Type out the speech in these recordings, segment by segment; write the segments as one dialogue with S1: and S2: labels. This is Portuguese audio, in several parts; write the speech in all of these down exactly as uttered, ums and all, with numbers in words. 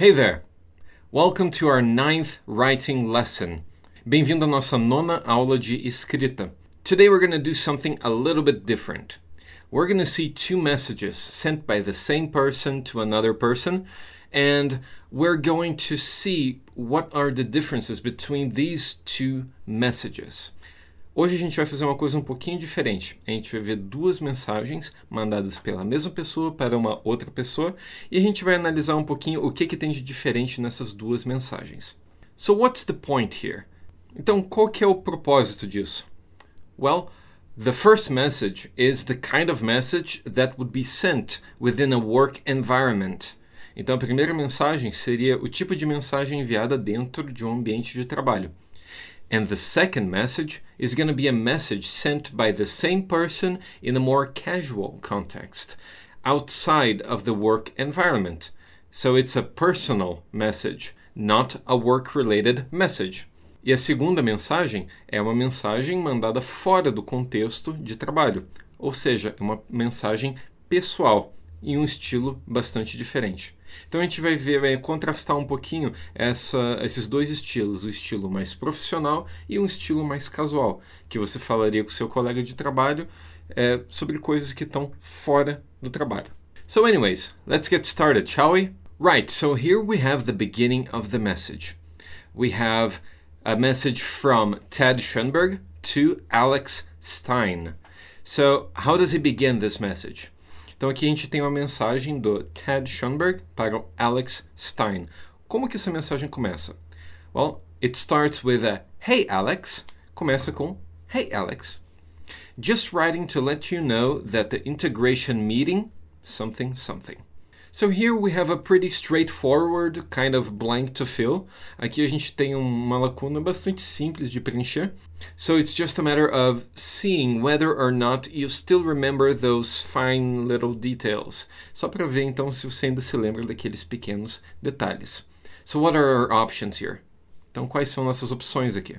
S1: Hey there! Welcome to our ninth writing lesson. Bem-vindo à nossa nona aula de escrita. Today we're going to do something a little bit different. We're going to see two messages sent by the same person to another person, and we're going to see what are the differences between these two messages. Hoje a gente vai fazer uma coisa um pouquinho diferente. A gente vai ver duas mensagens mandadas pela mesma pessoa para uma outra pessoa e a gente vai analisar um pouquinho o que, que tem de diferente nessas duas mensagens. So what's the point here? Então, qual que é o propósito disso? Well, the first message is the kind of message that would be sent within a work environment. Então, a primeira mensagem seria o tipo de mensagem enviada dentro de um ambiente de trabalho. And the second message is going to be a message sent by the same person in a more casual context, outside of the work environment. So it's a personal message, not a work-related message. E a segunda mensagem é uma mensagem mandada fora do contexto de trabalho, ou seja, é uma mensagem pessoal, em um estilo bastante diferente. Então a gente vai ver, vai contrastar um pouquinho essa, esses dois estilos, o estilo mais profissional e um estilo mais casual, que você falaria com seu colega de trabalho é, sobre coisas que estão fora do trabalho. So anyways, let's get started, shall we? Right, so here we have the beginning of the message. We have a message from Ted Schoenberg to Alex Stein. So how does he begin this message? Então aqui a gente tem uma mensagem do Ted Schoenberg para o Alex Stein. Como que essa mensagem começa? Well, it starts with a Hey Alex. Começa com Hey Alex. Just writing to let you know that the integration meeting something something. So here we have a pretty straightforward kind of blank to fill. Aqui a gente tem uma lacuna bastante simples de preencher. So it's just a matter of seeing whether or not you still remember those fine little details. Só para ver então se você ainda se lembra daqueles pequenos detalhes. So what are our options here? Então quais são nossas opções aqui?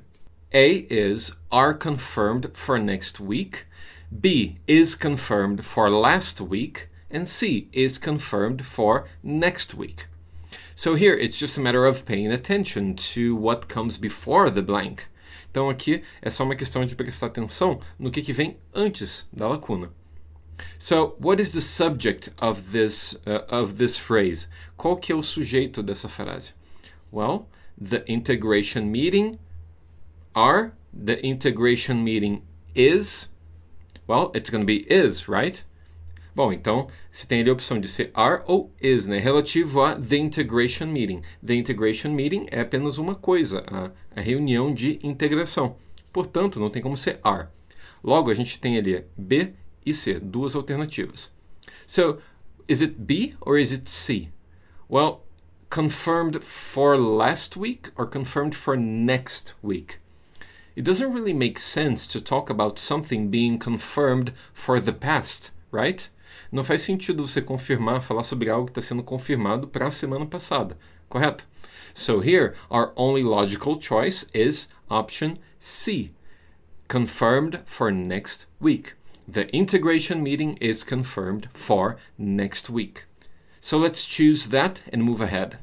S1: A is are confirmed for next week. B is confirmed for last week. And C is confirmed for next week. So here it's just a matter of paying attention to what comes before the blank. Então aqui é só uma questão de prestar atenção no que, que vem antes da lacuna. So what is the subject of this, uh, of this phrase? Qual que é o sujeito dessa frase? Well, the integration meeting are, the integration meeting is, well, it's going to be is, right? Bom, então, você tem ali a opção de ser are ou is, né? Relativo a the integration meeting. The integration meeting é apenas uma coisa, a, a reunião de integração. Portanto, não tem como ser are. Logo, a gente tem ali B e C, duas alternativas. So, is it B or is it C? Well, confirmed for last week or confirmed for next week? It doesn't really make sense to talk about something being confirmed for the past, right? Não faz sentido você confirmar, falar sobre algo que está sendo confirmado para a semana passada, correto? So here, our only logical choice is option C, confirmed for next week. The integration meeting is confirmed for next week. So let's choose that and move ahead.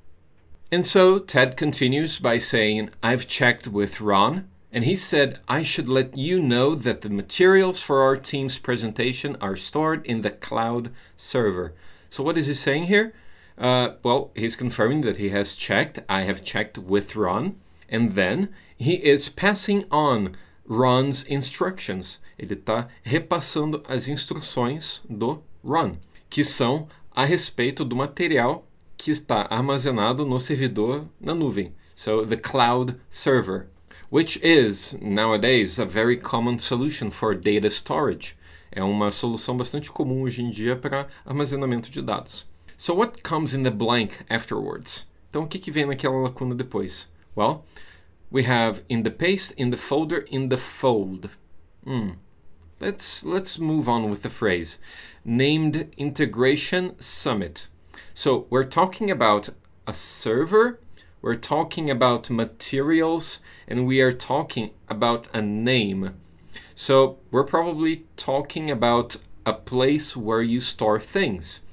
S1: And so Ted continues by saying, I've checked with Ron, and he said, I should let you know that the materials for our team's presentation are stored in the cloud server. So what is he saying here? Uh, well, he's confirming that he has checked. I have checked with Ron. And then he is passing on Ron's instructions. Ele está repassando as instruções do Ron, que são a respeito do material que está armazenado no servidor na nuvem. So the cloud server, which is, nowadays, a very common solution for data storage. É uma solução bastante comum hoje em dia para armazenamento de dados. So what comes in the blank afterwards? Então, o que, que vem naquela lacuna depois? Well, we have in the paste, in the folder, in the fold. Hmm. Let's, let's move on with the phrase. Named Integration Summit. So we're talking about a server, we're talking about materials, and we are talking about a name. So we're probably talking about a place where you store things.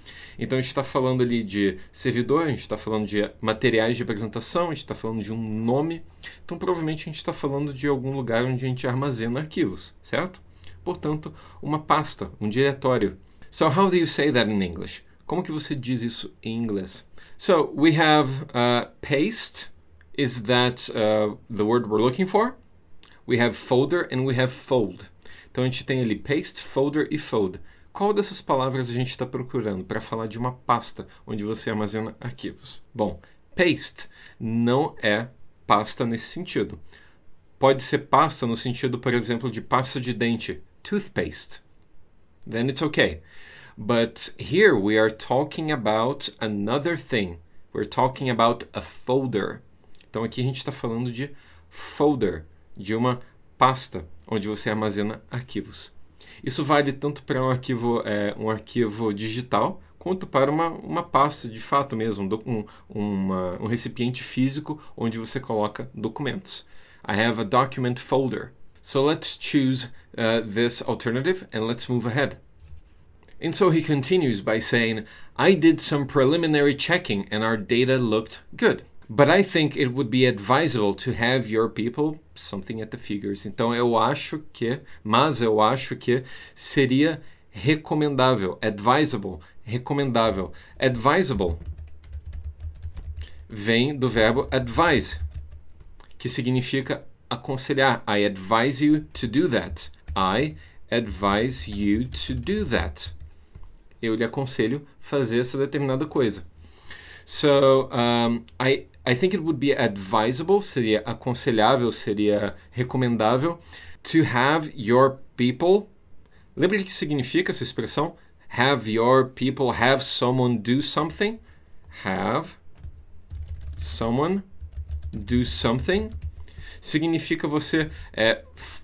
S1: Então a gente está falando ali de servidor, a gente está falando de materiais de apresentação, a gente está falando de um nome. Então provavelmente a gente está falando de algum lugar onde a gente armazena arquivos, certo? Portanto, uma pasta, um diretório. So how do you say that in English? Como que você diz isso em inglês? So we have uh, paste. Is that uh, the word we're looking for? We have folder and we have fold. Então a gente tem ali paste, folder e fold. Qual dessas palavras a gente está procurando para falar de uma pasta onde você armazena arquivos? Bom, paste não é pasta nesse sentido. Pode ser pasta no sentido, por exemplo, de pasta de dente, toothpaste. Then it's okay. But here we are talking about another thing. We're talking about a folder. Então aqui a gente está falando de folder, de uma pasta onde você armazena arquivos. Isso vale tanto para um arquivo, é, um arquivo digital, quanto para uma, uma pasta de fato mesmo, um, uma, um recipiente físico onde você coloca documentos. I have a document folder. So let's choose uh, this alternative and let's move ahead. And so he continues by saying, I did some preliminary checking and our data looked good. But I think it would be advisable to have your people something at the figures. Então eu acho que, mas eu acho que seria recomendável, advisable, recomendável. Advisable vem do verbo advise, que significa aconselhar. I advise you to do that. I advise you to do that. Eu lhe aconselho fazer essa determinada coisa. So, um, I, I think it would be advisable, seria aconselhável, seria recomendável, to have your people. Lembra o que significa essa expressão? Have your people, have someone do something. Have someone do something. Significa você é,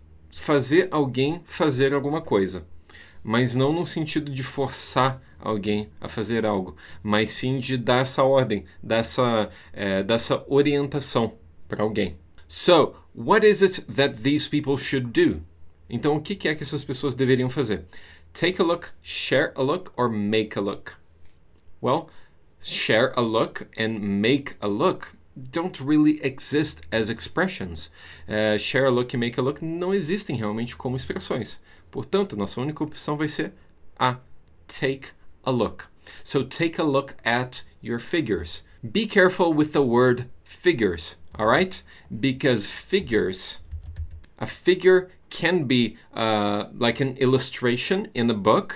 S1: fazer alguém fazer alguma coisa. Mas não no sentido de forçar alguém a fazer algo, mas sim de dar essa ordem, dessa, é, dessa orientação para alguém. So, what is it that these people should do? Então, o que é que essas pessoas deveriam fazer? Take a look, share a look, or make a look? Well, share a look and make a look don't really exist as expressions. Uh, share a look e make a look não existem realmente como expressões. Portanto, nossa única opção vai ser a take a look. So take a look at your figures. Be careful with the word figures, all right? Because figures, a figure can be uh, like an illustration in a book,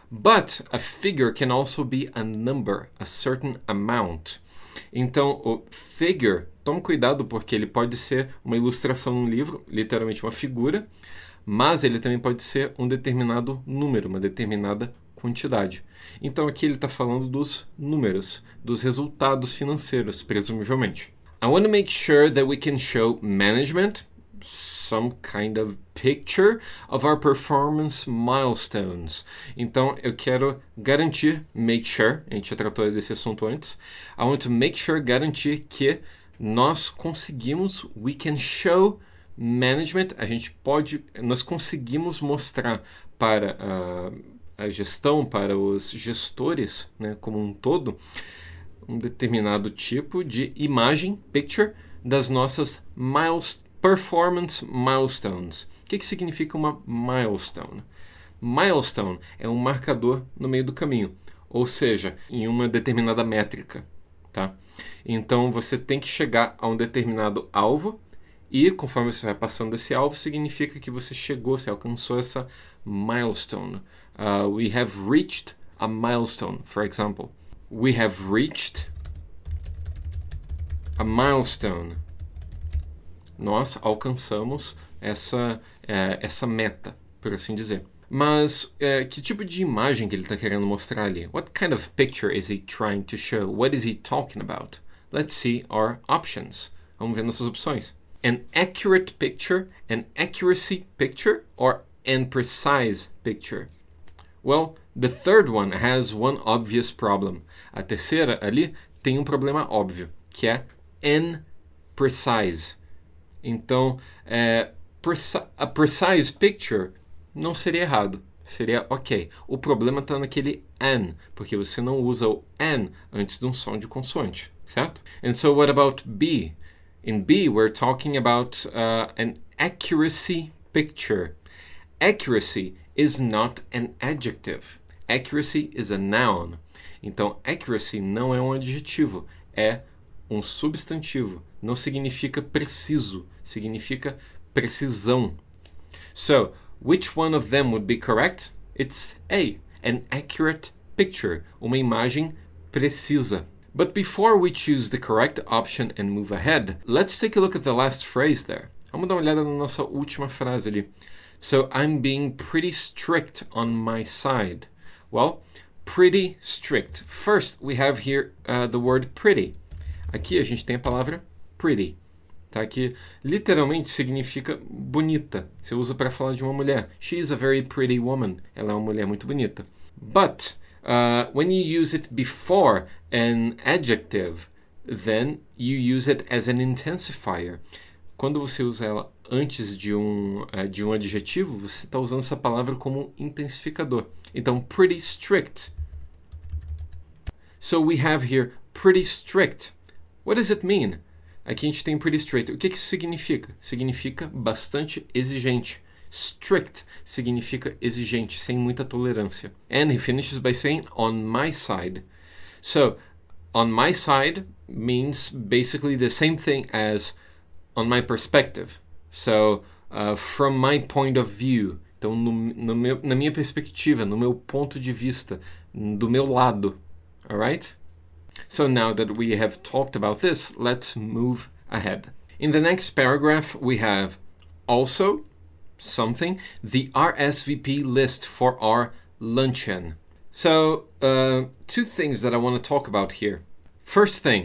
S1: but a figure can also be a number, a certain amount. Então, o figure, tome cuidado porque ele pode ser uma ilustração num livro, literalmente uma figura, mas ele também pode ser um determinado número, uma determinada quantidade. Então aqui ele está falando dos números, dos resultados financeiros, presumivelmente. I want to make sure that we can show management some kind of picture of our performance milestones. Então eu quero garantir, make sure, a gente já tratou desse assunto antes, I want to make sure, garantir que nós conseguimos, we can show management, a gente pode, nós conseguimos mostrar para uh, a gestão, para os gestores, né, como um todo, um determinado tipo de imagem, picture, das nossas miles, performance milestones. O que, que significa uma milestone? Milestone é um marcador no meio do caminho, ou seja, em uma determinada métrica, tá? Então você tem que chegar a um determinado alvo e conforme você vai passando esse alvo, significa que você chegou, você alcançou essa milestone. Uh, we have reached a milestone, for example. We have reached a milestone. Nós alcançamos essa, é, essa meta, por assim dizer. Mas é, que tipo de imagem que ele está querendo mostrar ali? What kind of picture is he trying to show? What is he talking about? Let's see our options. Vamos ver nossas opções. An accurate picture, an accuracy picture, or an precise picture? Well, the third one has one obvious problem. A terceira ali tem um problema óbvio, que é an precise. Então, é, a precise picture não seria errado. seria ok. O problema está naquele N, porque você não usa o N antes de um som de consoante, certo? And so what about B? In B, we're talking about uh, an accuracy picture. Accuracy is not an adjective. Accuracy is a noun. Então, accuracy não é um adjetivo, é um substantivo. Não significa preciso, significa precisão. So, which one of them would be correct? It's A, an accurate picture, uma imagem precisa. But before we choose the correct option and move ahead, let's take a look at the last phrase there. Vamos dar uma olhada na nossa última frase ali. So, I'm being pretty strict on my side. Well, pretty strict. First, we have here uh, the word pretty. Aqui a gente tem a palavra pretty, tá? Que literalmente significa bonita. Você usa para falar de uma mulher. She is a very pretty woman. Ela é uma mulher muito bonita. But uh, when you use it before an adjective, then you use it as an intensifier. Quando você usa ela antes de um, uh, de um adjetivo, você está usando essa palavra como um intensificador. Então, pretty strict. So we have here pretty strict. What does it mean? Aqui a gente tem pretty strict. O que, que isso significa? Significa bastante exigente. Strict significa exigente, sem muita tolerância. And he finishes by saying, on my side. So, on my side means basically the same thing as on my perspective. So, uh, from my point of view. Então, no, no meu, na minha perspectiva, no meu ponto de vista, do meu lado. Alright? So now that we have talked about this, let's move ahead. In the next paragraph, we have also something, the R S V P list for our luncheon. So, uh, two things that I want to talk about here. First thing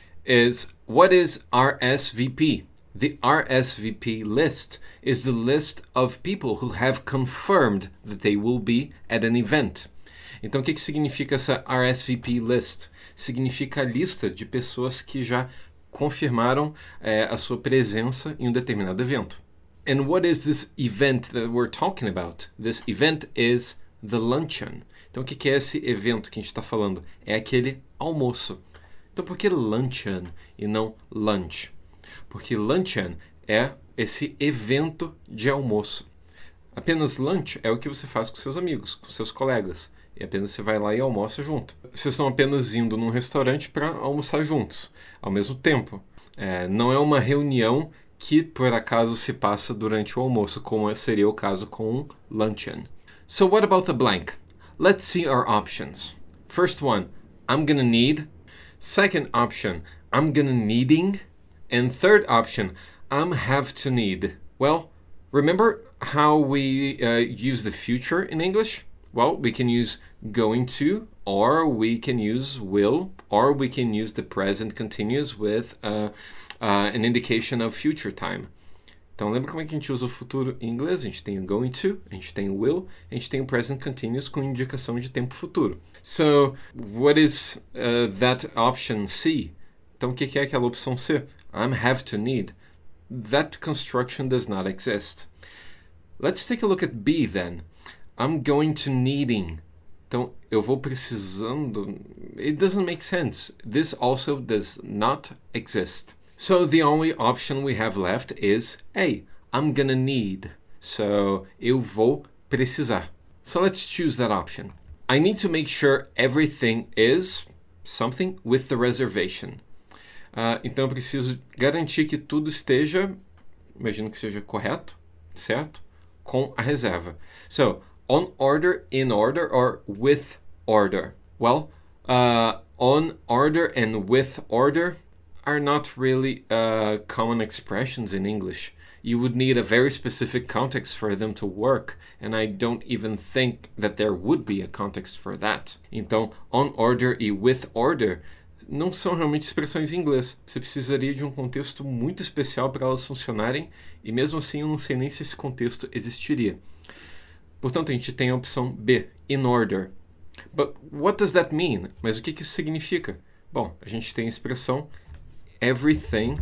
S1: is, what is R S V P? The R S V P list is the list of people who have confirmed that they will be at an event. Então, o que, que significa essa R S V P list? Significa a lista de pessoas que já confirmaram é, a sua presença em um determinado evento. And what is this event that we're talking about? This event is the luncheon. Então, o que, que é esse evento que a gente está falando? É aquele almoço. Então, por que luncheon e não lunch? Porque luncheon é esse evento de almoço. Apenas lunch é o que você faz com seus amigos, com seus colegas. E apenas você vai lá e almoça junto. Vocês estão apenas indo num restaurante para almoçar juntos, ao mesmo tempo. É, não é uma reunião que, por acaso, se passa durante o almoço, como seria o caso com um luncheon. So what about the blank? Let's see our options. First one, I'm gonna need. Second option, I'm gonna needing. And third option, I'm have to need. Well, remember how we uh, use the future in English? Well, we can use going to, or we can use will, or we can use the present continuous with uh, uh, an indication of future time. Então, lembra como é que a gente usa o futuro em inglês? A gente tem o going to, a gente tem o will, a gente tem o present continuous com indicação de tempo futuro. So, what is uh, that option C? Então, o que é aquela opção C? I'm have to need. That construction does not exist. Let's take a look at B then. I'm going to needing. Então, eu vou precisando. It doesn't make sense. This also does not exist. So the only option we have left is A. I'm gonna need. So, eu vou precisar. So let's choose that option. I need to make sure everything is something with the reservation. Uh, então, eu preciso garantir que tudo esteja, imagino que seja correto, certo? Com a reserva. So, on order, in order, or with order? Well, uh, on order and with order are not really uh, common expressions in English. You would need a very specific context for them to work, and I don't even think that there would be a context for that. Então, on order e with order não são realmente expressões em inglês. Você precisaria de um contexto muito especial para elas funcionarem, e mesmo assim eu não sei nem se esse contexto existiria. Portanto, a gente tem a opção B, in order. But what does that mean? Mas o que, que isso significa? Bom, a gente tem a expressão everything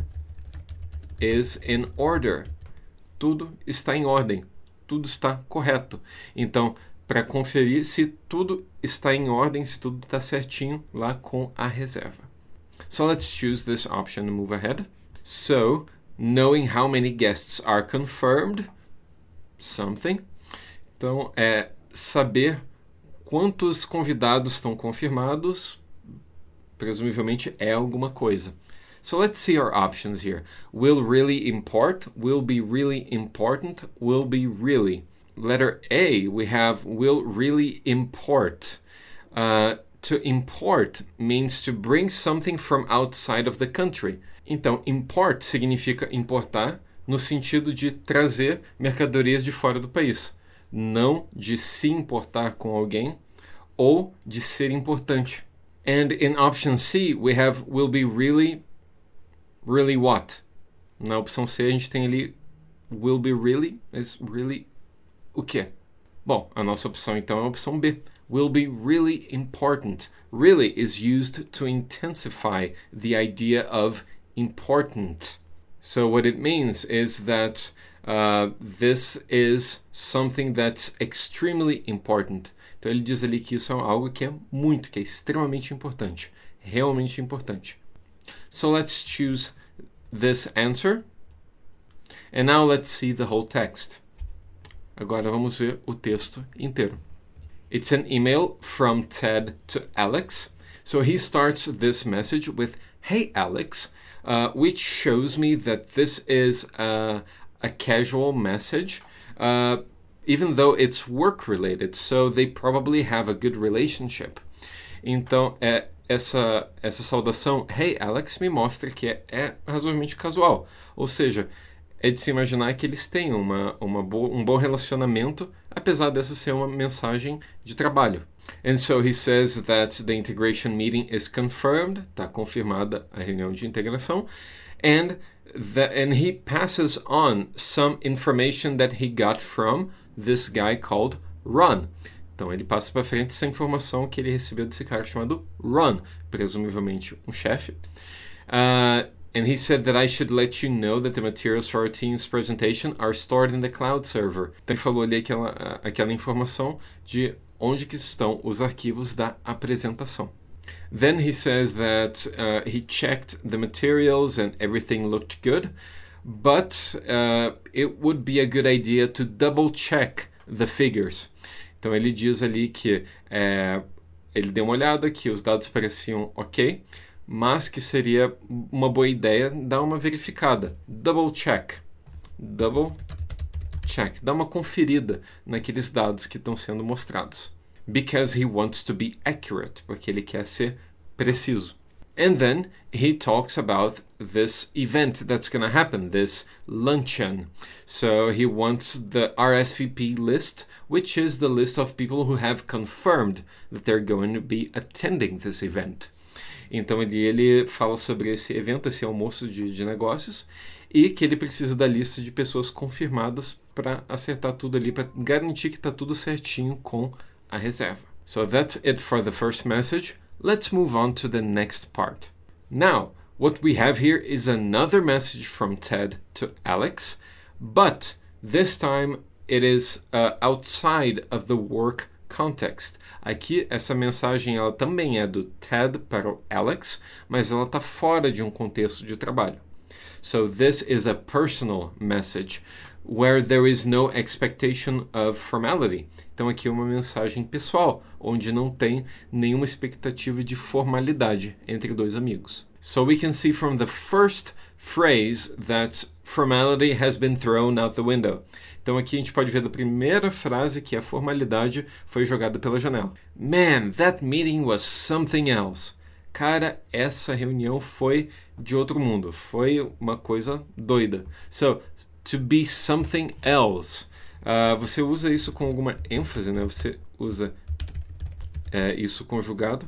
S1: is in order. Tudo está em ordem. Tudo está correto. Então, para conferir se tudo está em ordem, se tudo está certinho lá com a reserva. So let's choose this option and move ahead. So, knowing how many guests are confirmed, something. Então, é saber quantos convidados estão confirmados, presumivelmente é alguma coisa. So let's see our options here. Will really import, will be really important, will be really. Letter A, we have will really import. Uh, to import means to bring something from outside of the country. Então, import significa importar no sentido de trazer mercadorias de fora do país, não de se importar com alguém ou de ser importante. And in option C, we have will be really, really what? Na opção C, a gente tem ali will be really, mas really o quê? Bom, a nossa opção então é a opção B. Will be really important. Really is used to intensify the idea of important. So what it means is that uh, this is something that's extremely important. Então ele diz ali que isso é algo que é muito, que é extremamente importante, realmente importante. So let's choose this answer. And now let's see the whole text. Agora vamos ver o texto inteiro. It's an email from Ted to Alex. So he starts this message with, "Hey Alex," uh, which shows me that this is a, a casual message, uh, even though it's work related. So they probably have a good relationship. Então, é, essa, essa saudação, "Hey Alex," me mostra que é, é razoavelmente casual. Ou seja, é de se imaginar que eles têm uma, uma bo- um bom relacionamento, apesar dessa ser uma mensagem de trabalho. And so he says that the integration meeting is confirmed, está confirmada a reunião de integração, and, the, and he passes on some information that he got from this guy called Ron. Então ele passa para frente essa informação que ele recebeu desse cara chamado Ron, presumivelmente um chefe. Uh, And he said that I should let you know that the materials for our team's presentation are stored in the cloud server. Então ele falou ali aquela, aquela informação de onde que estão os arquivos da apresentação. Then he says that uh, he checked the materials and everything looked good, but uh, it would be a good idea to double check the figures. Então ele diz ali que é, ele deu uma olhada, que os dados pareciam ok, mas que seria uma boa ideia dar uma verificada. Double check. Double check. Dar uma conferida naqueles dados que estão sendo mostrados. Because he wants to be accurate. Porque ele quer ser preciso. And then he talks about this event that's going to happen, this luncheon. So he wants the R S V P list, which is the list of people who have confirmed that they're going to be attending this event. Então ele, ele fala sobre esse evento, esse almoço de, de negócios, e que ele precisa da lista de pessoas confirmadas para acertar tudo ali, para garantir que está tudo certinho com a reserva. So that's it for the first message. Let's move on to the next part. Now, what we have here is another message from Ted to Alex, but this time it is uh, outside of the work context. Aqui, essa mensagem ela também é do Ted para o Alex, mas ela está fora de um contexto de trabalho. So this is a personal message where there is no expectation of formality. Então aqui é uma mensagem pessoal, onde não tem nenhuma expectativa de formalidade entre dois amigos. So we can see from the first phrase that formality has been thrown out the window. Então aqui a gente pode ver da primeira frase que a formalidade foi jogada pela janela. Man, that meeting was something else. Cara, essa reunião foi de outro mundo. Foi uma coisa doida. So, to be something else. Uh, você usa isso com alguma ênfase, né? Você usa uh, isso conjugado.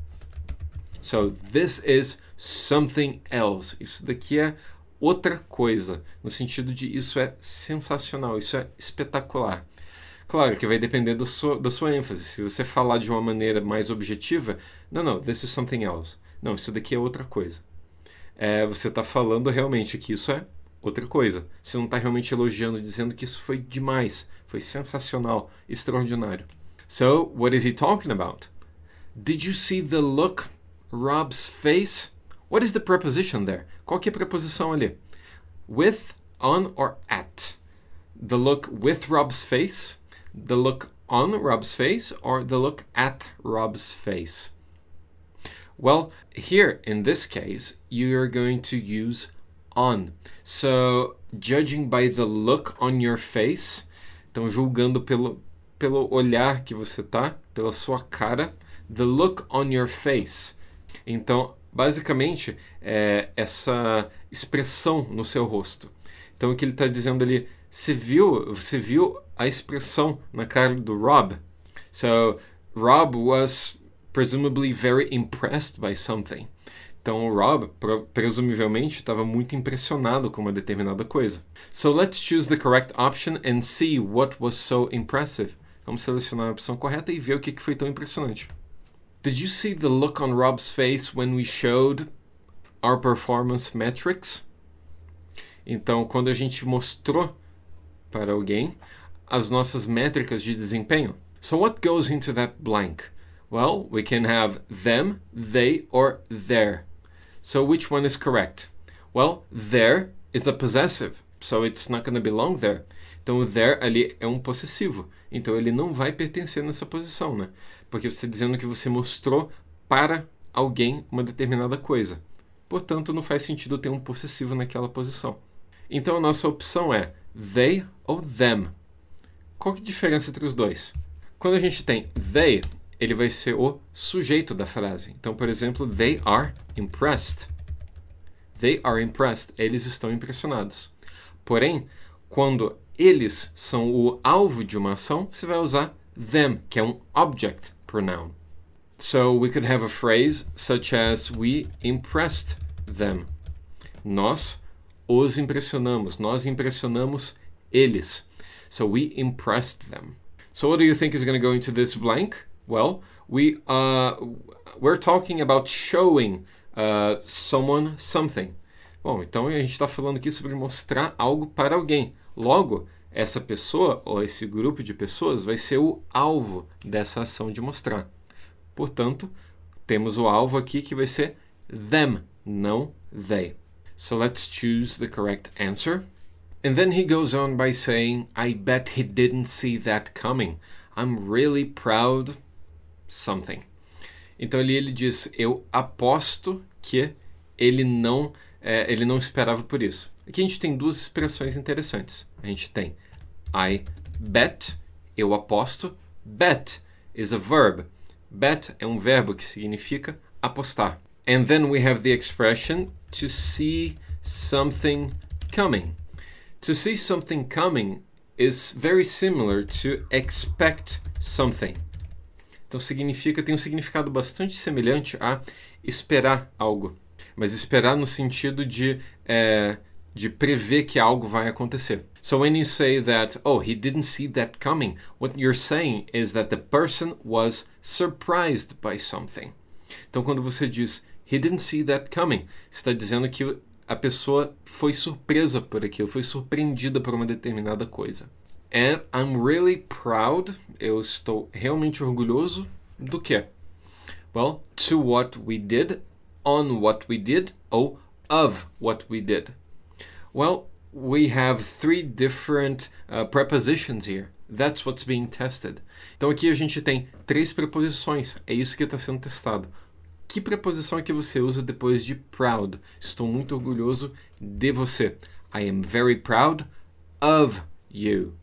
S1: So, this is something else. Isso daqui é outra coisa, no sentido de isso é sensacional, isso é espetacular. Claro que vai depender do seu, da sua ênfase. Se você falar de uma maneira mais objetiva, não, não, this is something else. Não, isso daqui é outra coisa. É, você está falando realmente que isso é outra coisa. Você não está realmente elogiando, dizendo que isso foi demais, foi sensacional, extraordinário. So, what is he talking about? Did you see the look Rob's face? What is the preposition there? Qual que é a preposição ali? With, on, or at? The look with Rob's face, the look on Rob's face, or the look at Rob's face? Well, here in this case, you're going to use on. So, judging by the look on your face, então julgando pelo, pelo olhar que você tá, pela sua cara, the look on your face. Então, basicamente, é essa expressão no seu rosto. Então, o que ele está dizendo ali, você viu, você viu a expressão na cara do Rob? So, Rob was presumably very impressed by something. Então, o Rob, presumivelmente, estava muito impressionado com uma determinada coisa. So, let's choose the correct option and see what was so impressive. Vamos selecionar a opção correta e ver o que foi tão impressionante. Did you see the look on Rob's face when we showed our performance metrics? Então, quando a gente mostrou para alguém as nossas métricas de desempenho. So what goes into that blank? Well, we can have them, they, or their. So which one is correct? Well, their is a possessive, so it's not going to belong there. Então, o there ali é um possessivo. Então, ele não vai pertencer nessa posição, né? Porque você está dizendo que você mostrou para alguém uma determinada coisa. Portanto, não faz sentido ter um possessivo naquela posição. Então, a nossa opção é they ou them. Qual que é a diferença entre os dois? Quando a gente tem they, ele vai ser o sujeito da frase. Então, por exemplo, they are impressed. They are impressed. Eles estão impressionados. Porém, quando eles são o alvo de uma ação, você vai usar them, que é um object pronoun. So, we could have a phrase such as we impressed them. Nós os impressionamos. Nós impressionamos eles. So, we impressed them. So, what do you think is going to go into this blank? Well, we, uh, we're talking about showing uh, someone something. Bom, então a gente está falando aqui sobre mostrar algo para alguém. Logo, essa pessoa ou esse grupo de pessoas vai ser o alvo dessa ação de mostrar. Portanto, temos o alvo aqui que vai ser them, não they. So let's choose the correct answer. And then he goes on by saying, I bet he didn't see that coming. I'm really proud something. Então ali ele diz, eu aposto que ele não, é, ele não esperava por isso. Aqui a gente tem duas expressões interessantes. A gente tem I bet, eu aposto. Bet is a verb. Bet é um verbo que significa apostar. And then we have the expression to see something coming. To see something coming is very similar to expect something. Então significa, tem um significado bastante semelhante a esperar algo. Mas esperar no sentido de, é, de prever que algo vai acontecer. So when you say that, oh, he didn't see that coming, what you're saying is that the person was surprised by something. Então quando você diz, he didn't see that coming, você está dizendo que a pessoa foi surpresa por aquilo, foi surpreendida por uma determinada coisa. And I'm really proud, eu estou realmente orgulhoso do quê? Well, to what we did, on what we did, ou of what we did. Well, we have three different uh, prepositions here. That's what's being tested. Então aqui a gente tem três preposições, é isso que está sendo testado. Que preposição é que você usa depois de proud? Estou muito orgulhoso de você. I am very proud of you.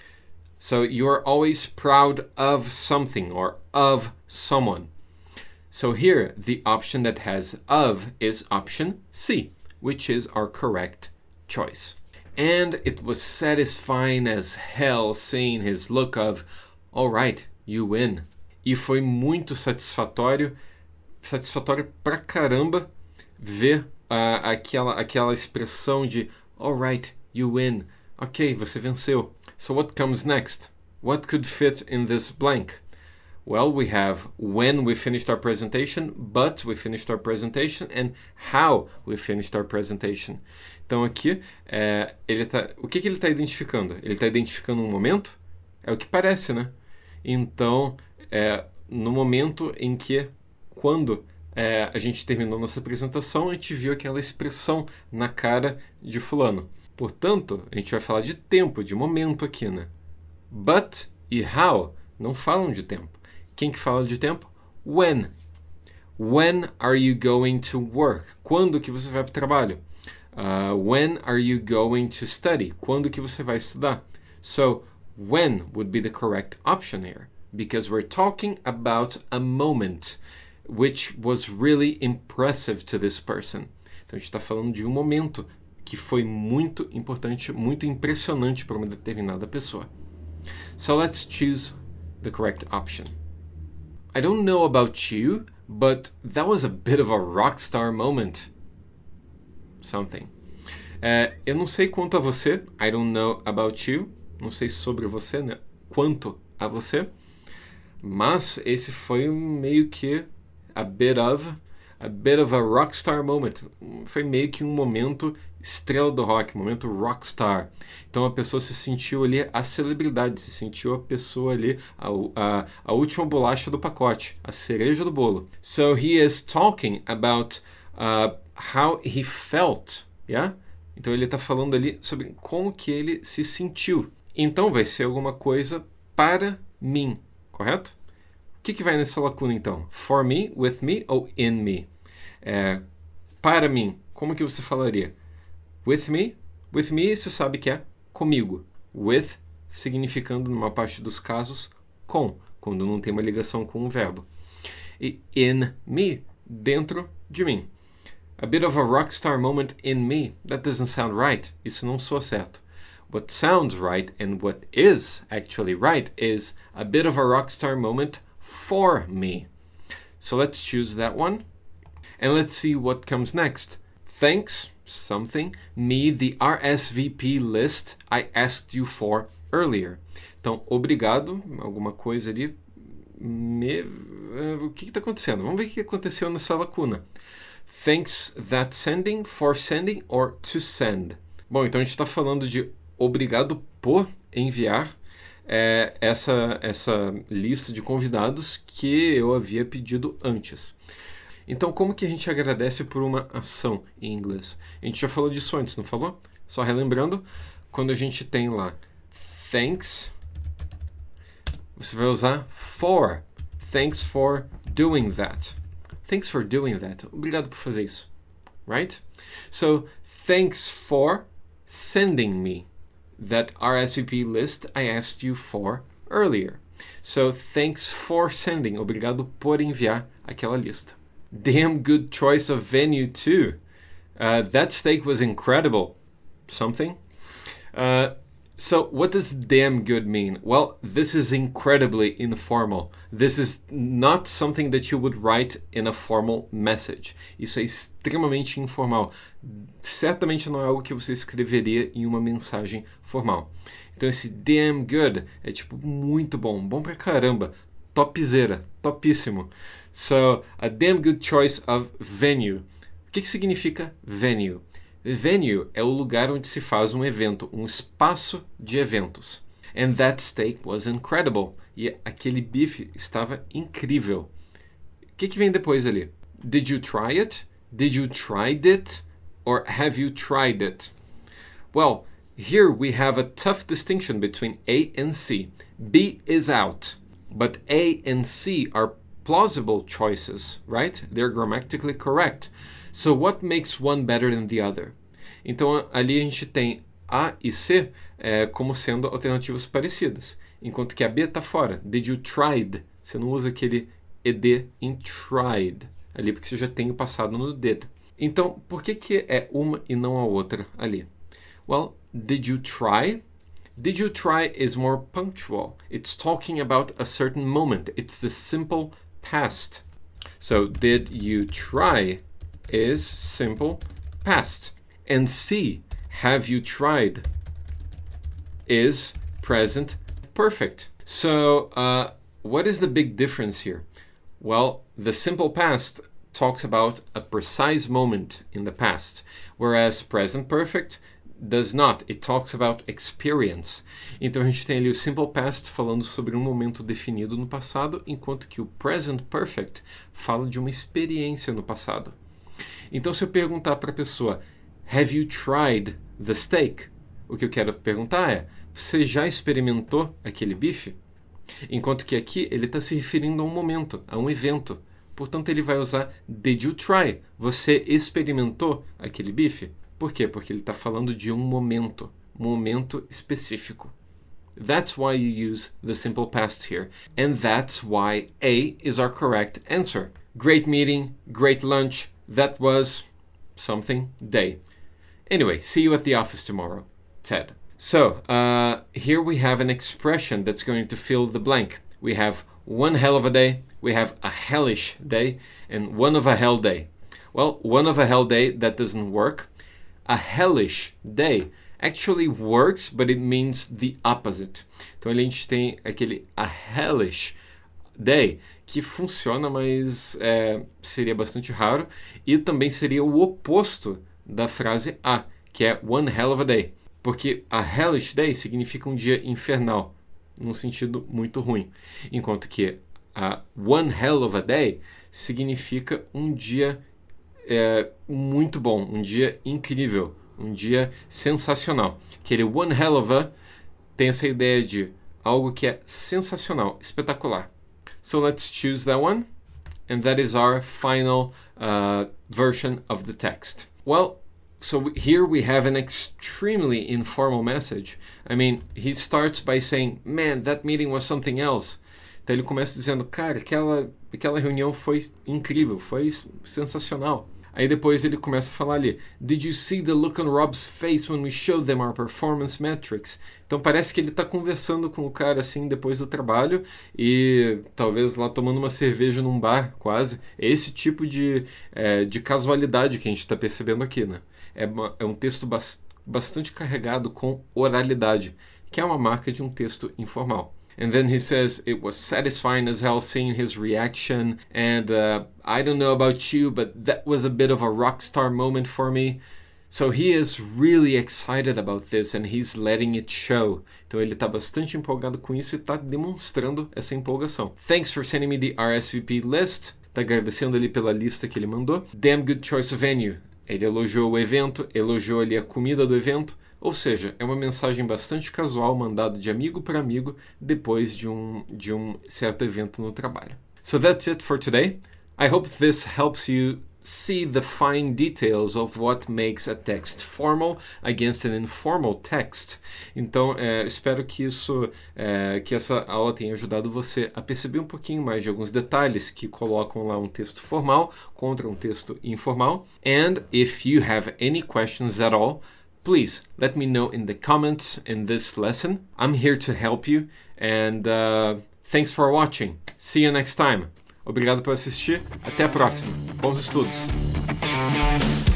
S1: So you are always proud of something or of someone. So here, the option that has of is option C, which is our correct choice. And it was satisfying as hell seeing his look of, all right, you win. E foi muito satisfatório, satisfatório pra caramba ver uh, aquela, aquela expressão de, all right, you win. Ok, você venceu. So what comes next? What could fit in this blank? Well, we have when we finished our presentation, but we finished our presentation, and how we finished our presentation. Então aqui, é, ele tá, o que, que ele está identificando? Ele está identificando um momento? É o que parece, né? Então, é, no momento em que, quando é, a gente terminou nossa apresentação, a gente viu aquela expressão na cara de fulano. Portanto, a gente vai falar de tempo, de momento aqui, né? But e how não falam de tempo. Quem que fala de tempo? When. When are you going to work? Quando que você vai para o trabalho? Uh, when are you going to study? Quando que você vai estudar? So, when would be the correct option here, because we're talking about a moment which was really impressive to this person. Então a gente está falando de um momento que foi muito importante, muito impressionante para uma determinada pessoa. So let's choose the correct option. I don't know about you, but that was a bit of a rock star moment. Something. É, eu não sei quanto a você. I don't know about you. Não sei sobre você, né? Quanto a você. Mas esse foi meio que a bit of, a bit of a rockstar moment. Foi meio que um momento estrela do rock, momento rockstar. Então a pessoa se sentiu ali a celebridade, se sentiu a pessoa ali, a, a, a última bolacha do pacote, a cereja do bolo. So he is talking about uh, how he felt, yeah? Então ele está falando ali sobre como que ele se sentiu. Então vai ser alguma coisa para mim, correto? O que, que vai nessa lacuna então? For me, with me ou in me? É, para mim, como que você falaria? With me? With me você sabe que é comigo. With significando, numa parte dos casos, com, quando não tem uma ligação com o verbo. E in me, dentro de mim. A bit of a rockstar moment in me. That doesn't sound right. Isso não soa certo. What sounds right and what is actually right is a bit of a rockstar moment for me. So let's choose that one. And let's see what comes next. Thanks, something, me, the R S V P list I asked you for earlier. Então, obrigado, alguma coisa ali. Me, uh, o que está acontecendo? Vamos ver o que aconteceu nessa lacuna. Thanks that sending, for sending, or to send. Bom, então a gente está falando de obrigado por enviar é, essa, essa lista de convidados que eu havia pedido antes. Então, como que a gente agradece por uma ação em inglês? A gente já falou disso antes, não falou? Só relembrando, quando a gente tem lá thanks, você vai usar for. Thanks for doing that. Thanks for doing that. Obrigado por fazer isso. Right? So, thanks for sending me that R S V P list I asked you for earlier. So, thanks for sending. Obrigado por enviar aquela lista. Damn good choice of venue too. Uh, that steak was incredible. Something. Uh, so what does damn good mean? Well, this is incredibly informal. This is not something that you would write in a formal message. Isso é extremamente informal. Certamente não é algo que você escreveria em uma mensagem formal. Então esse damn good é tipo muito bom, bom pra caramba, topzera, topíssimo. So, a damn good choice of venue. O que, que significa venue? Venue é o lugar onde se faz um evento, um espaço de eventos. And that steak was incredible. E aquele bife estava incrível. O que, que vem depois ali? Did you try it? Did you tried it? Or have you tried it? Well, here we have a tough distinction between A and C. B is out, but A and C are plausible choices, right? They're grammatically correct. So what makes one better than the other? Então ali a gente tem A e C é, como sendo alternativas parecidas, enquanto que a B está fora. Did you tried? Você não usa aquele ed em tried ali, porque você já tem o passado no did. Então, por que, que é uma e não a outra ali? Well, did you try? Did you try is more punctual. It's talking about a certain moment. It's the simple past. So, did you try is simple past. And C, have you tried, is present perfect. So, uh, what is the big difference here? Well, the simple past talks about a precise moment in the past, whereas present perfect does not. It talks about experience. Então a gente tem ali o simple past falando sobre um momento definido no passado, enquanto que o present perfect fala de uma experiência no passado. Então se eu perguntar para a pessoa, have you tried the steak? O que eu quero perguntar é, você já experimentou aquele bife? Enquanto que aqui ele está se referindo a um momento, a um evento. Portanto, ele vai usar did you try? Você experimentou aquele bife? Por quê? Porque ele está falando de um momento, um momento específico. That's why you use the simple past here. And that's why A is our correct answer. Great meeting, great lunch. That was something day. Anyway, see you at the office tomorrow. Ted. So, uh, here we have an expression that's going to fill the blank. We have one hell of a day, we have a hellish day, and one of a hell day. Well, one of a hell day, that doesn't work. A hellish day actually works, but it means the opposite. Então a gente tem aquele a hellish day, que funciona, mas é, seria bastante raro, e também seria o oposto da frase a, que é one hell of a day. Porque a hellish day significa um dia infernal, num sentido muito ruim. Enquanto que a one hell of a day significa um dia é, muito bom, um dia incrível, um dia sensacional. Aquele one hell of a tem essa ideia de algo que é sensacional, espetacular. So let's choose that one. And that is our final uh, version of the text. Well, so here we have an extremely informal message. I mean, he starts by saying, man, that meeting was something else. Então ele começa dizendo, cara, aquela, aquela reunião foi incrível, foi sensacional. Aí depois ele começa a falar ali, did you see the look on Rob's face when we showed them our performance metrics? Então parece que ele está conversando com o cara assim depois do trabalho e talvez lá tomando uma cerveja num bar quase. É esse tipo de, é, de casualidade que a gente está percebendo aqui, né? É, uma, é um texto bas- bastante carregado com oralidade, que é uma marca de um texto informal. And then he says, it was satisfying as hell seeing his reaction. And uh, I don't know about you, but that was a bit of a rock star moment for me. So he is really excited about this and he's letting it show. Então ele está bastante empolgado com isso e está demonstrando essa empolgação. Thanks for sending me the R S V P list. Está agradecendo ele pela lista que ele mandou. Damn good choice of venue. Ele elogiou o evento, elogiou ali a comida do evento. Ou seja, é uma mensagem bastante casual mandada de amigo para amigo depois de um, de um certo evento no trabalho. So that's it for today. I hope this helps you see the fine details of what makes a text formal against an informal text. Então, é, espero que isso, é, que essa aula tenha ajudado você a perceber um pouquinho mais de alguns detalhes que colocam lá um texto formal contra um texto informal. And if you have any questions at all, please let me know in the comments in this lesson. I'm here to help you and uh, thanks for watching. See you next time. Obrigado por assistir. Até a próxima. Bons estudos.